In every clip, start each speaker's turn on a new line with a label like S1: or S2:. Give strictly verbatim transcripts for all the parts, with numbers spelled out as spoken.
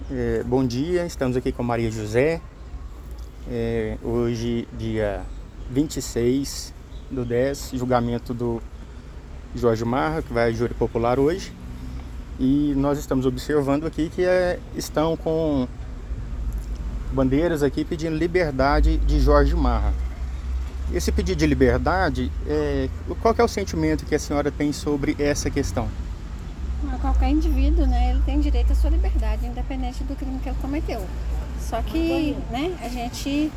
S1: É, bom dia, estamos aqui com Maria José. É, hoje, dia vinte e seis do dez, julgamento do Jorge Marra, que vai a júri popular hoje. E nós estamos observando aqui que é, estão com bandeiras aqui pedindo liberdade de Jorge Marra. Esse pedido de liberdade, é, qual que é o sentimento que a senhora tem sobre essa questão?
S2: Qualquer indivíduo, né, ele tem direito à sua liberdade, independente do crime que ele cometeu. Só que, né, a gente,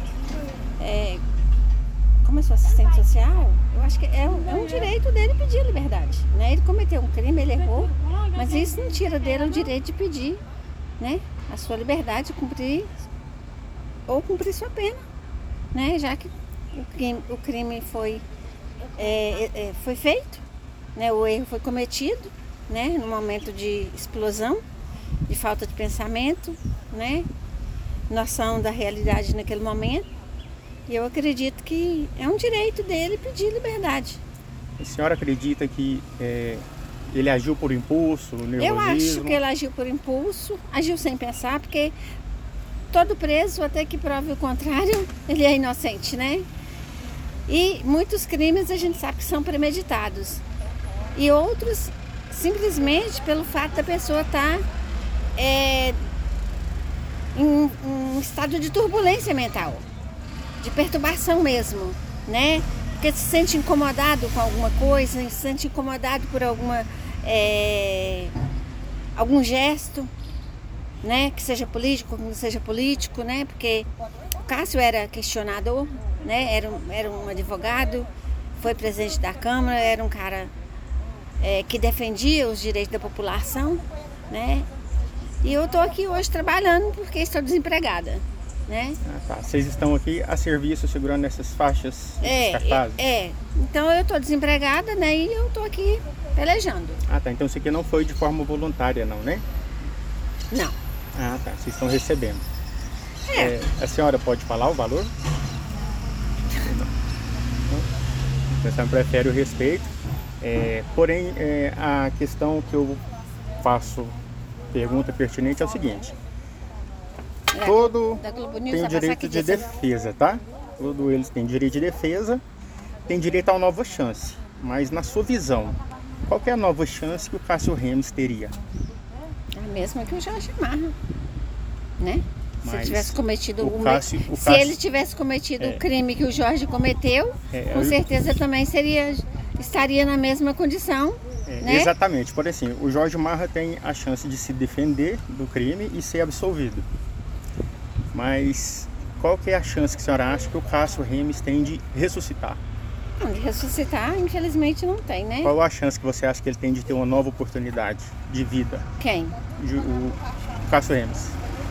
S2: é, como eu sou assistente social, eu acho que é um, é um direito dele pedir a liberdade, né? Ele cometeu um crime, ele errou, mas isso não tira dele o direito de pedir, né, a sua liberdade, cumprir ou cumprir sua pena, né? Já que o crime, o crime foi, é, é, foi feito, né, o erro foi cometido, né, no momento de explosão, de falta de pensamento, né, noção da realidade naquele momento. E eu acredito que é um direito dele pedir liberdade.
S1: A senhora acredita que é, ele agiu por impulso, nervosismo?
S2: Eu acho que ele agiu por impulso, agiu sem pensar, porque todo preso, até que prove o contrário, ele é inocente, né? E muitos crimes a gente sabe que são premeditados. E outros simplesmente pelo fato da pessoa estar é, em um estado de turbulência mental, de perturbação mesmo, né? Porque se sente incomodado com alguma coisa, se sente incomodado por alguma, é, algum gesto, né? Que seja político, que não seja político, né? Porque o Cássio era questionador, né? Era um, era um advogado, foi presidente da Câmara, era um cara É, que defendia os direitos da população, né? E eu estou aqui hoje trabalhando porque estou desempregada, né?
S1: Ah, tá. Vocês estão aqui a serviço segurando essas faixas, esses cartazes?
S2: É, é. Então eu estou desempregada, né? E eu estou aqui pelejando.
S1: Ah, tá. Então isso aqui não foi de forma voluntária, não, né?
S2: Não.
S1: Ah, tá. Vocês estão recebendo.
S2: É.
S1: É, a senhora pode falar o valor? Não. A senhora prefere o respeito. É, porém, é, a questão que eu faço, pergunta pertinente é o seguinte:
S2: É,
S1: todo
S2: da Globo News
S1: tem o
S2: vai passar
S1: direito
S2: que
S1: de
S2: dia,
S1: defesa, tá? Todos eles têm direito de defesa, tem direito a uma nova chance. Mas na sua visão, qual que é a nova chance que o Cássio Remes teria?
S2: A mesma que o Jorge Marra, né? Se ele tivesse cometido
S1: o
S2: o
S1: Cássio, o
S2: se
S1: Cássio,
S2: ele tivesse cometido
S1: é,
S2: o crime que o Jorge cometeu,
S1: é,
S2: com
S1: eu,
S2: certeza também seria estaria na mesma condição,
S1: é,
S2: né?
S1: Exatamente, por assim, o Jorge Marra tem a chance de se defender do crime e ser absolvido. Mas qual que é a chance que a senhora acha que o Cássio Remes tem de ressuscitar?
S2: Não, de ressuscitar, infelizmente não tem, né?
S1: Qual a chance que você acha que ele tem de ter uma nova oportunidade de vida?
S2: Quem?
S1: De, o Cássio Remes.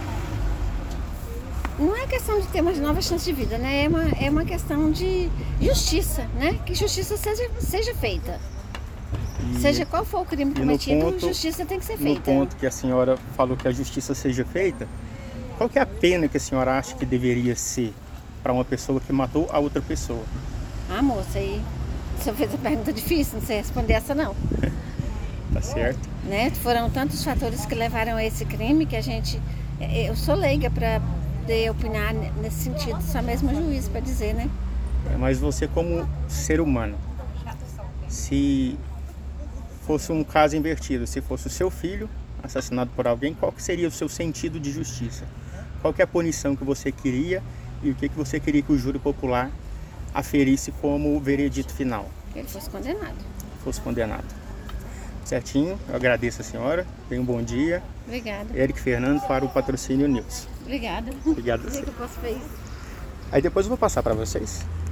S2: Não é questão de ter uma nova chance de vida, né? É uma, é uma questão de justiça, né? Que justiça seja, seja feita.
S1: E,
S2: Seja qual for o crime cometido,
S1: ponto,
S2: justiça tem que ser
S1: no
S2: feita.
S1: No ponto que a senhora falou que a justiça seja feita, qual que é a pena que a senhora acha que deveria ser para uma pessoa que matou a outra pessoa?
S2: Ah, moça, aí você fez a pergunta difícil, não sei responder essa não.
S1: Tá certo?
S2: Né? Foram tantos fatores que levaram a esse crime que a gente... Eu sou leiga para poder opinar nesse sentido, só mesmo juiz para dizer, né?
S1: É, mas você como ser humano, se fosse um caso invertido, se fosse o seu filho assassinado por alguém, qual que seria o seu sentido de justiça? Qual que é a punição que você queria e o que, que você queria que o júri popular aferisse como veredito final?
S2: Que ele fosse condenado.
S1: Fosse condenado. Certinho, eu agradeço a senhora, tenha um bom dia.
S2: Obrigada.
S1: Eric Fernando para o Patrocínio News.
S2: Obrigada.
S1: Obrigado a você. Aí depois eu vou passar para vocês.